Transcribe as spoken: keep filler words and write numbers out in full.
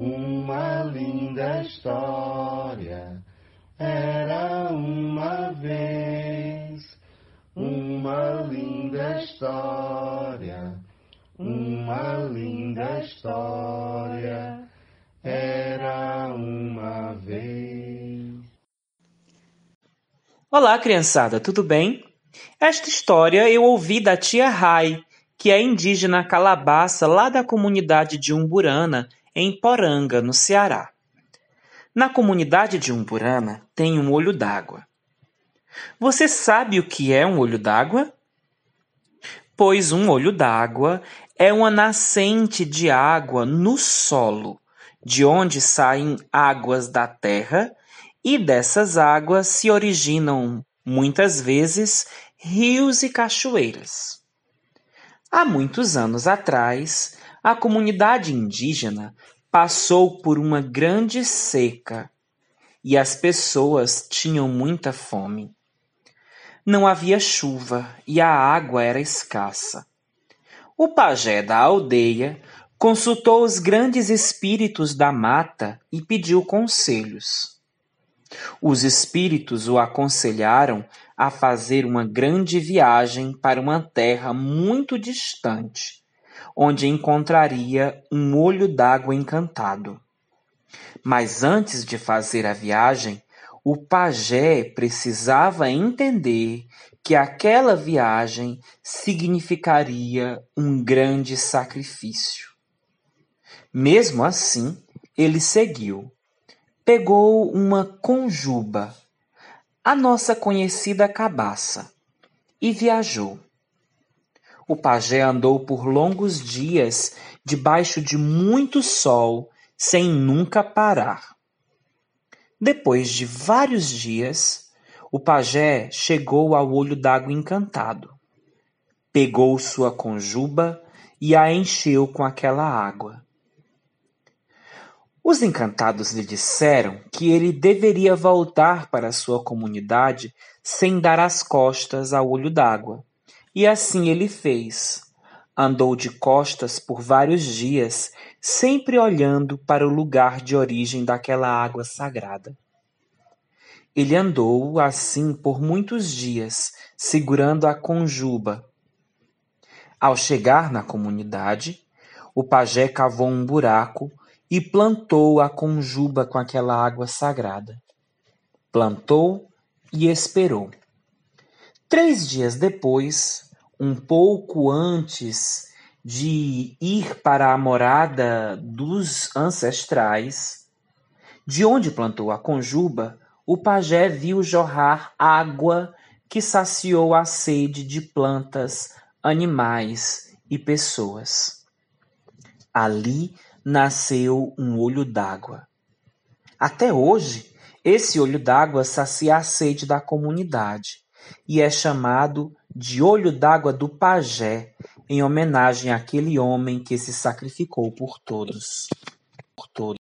uma linda história. Era uma vez uma linda história, uma linda história. Era uma vez. Olá, criançada, tudo bem? Esta história eu ouvi da tia Rai, que é indígena calabaça lá da comunidade de Umburana, em Poranga, no Ceará. Na comunidade de Umburana tem um olho d'água. Você sabe o que é um olho d'água? Pois um olho d'água é uma nascente de água no solo, de onde saem águas da terra, e dessas águas se originam, muitas vezes, rios e cachoeiras. Há muitos anos atrás, a comunidade indígena passou por uma grande seca e as pessoas tinham muita fome. Não havia chuva e a água era escassa. O pajé da aldeia consultou os grandes espíritos da mata e pediu conselhos. Os espíritos o aconselharam a fazer uma grande viagem para uma terra muito distante, onde encontraria um olho d'água encantado. Mas antes de fazer a viagem, o pajé precisava entender que aquela viagem significaria um grande sacrifício. Mesmo assim, ele seguiu. Pegou uma conjuba, a nossa conhecida cabaça, e viajou. O pajé andou por longos dias debaixo de muito sol, sem nunca parar. Depois de vários dias, o pajé chegou ao olho d'água encantado. Pegou sua conjuba e a encheu com aquela água. Os encantados lhe disseram que ele deveria voltar para sua comunidade sem dar as costas ao olho d'água. E assim ele fez. Andou de costas por vários dias, sempre olhando para o lugar de origem daquela água sagrada. Ele andou assim por muitos dias, segurando a conjuba. Ao chegar na comunidade, o pajé cavou um buraco e plantou a conjuba com aquela água sagrada. Plantou e esperou. Três dias depois, um pouco antes de ir para a morada dos ancestrais, de onde plantou a conjuba, o pajé viu jorrar água que saciou a sede de plantas, animais e pessoas. Ali nasceu um olho d'água. Até hoje, esse olho d'água sacia a sede da comunidade e é chamado de olho d'água do pajé, em homenagem àquele homem que se sacrificou por todos. Por todos.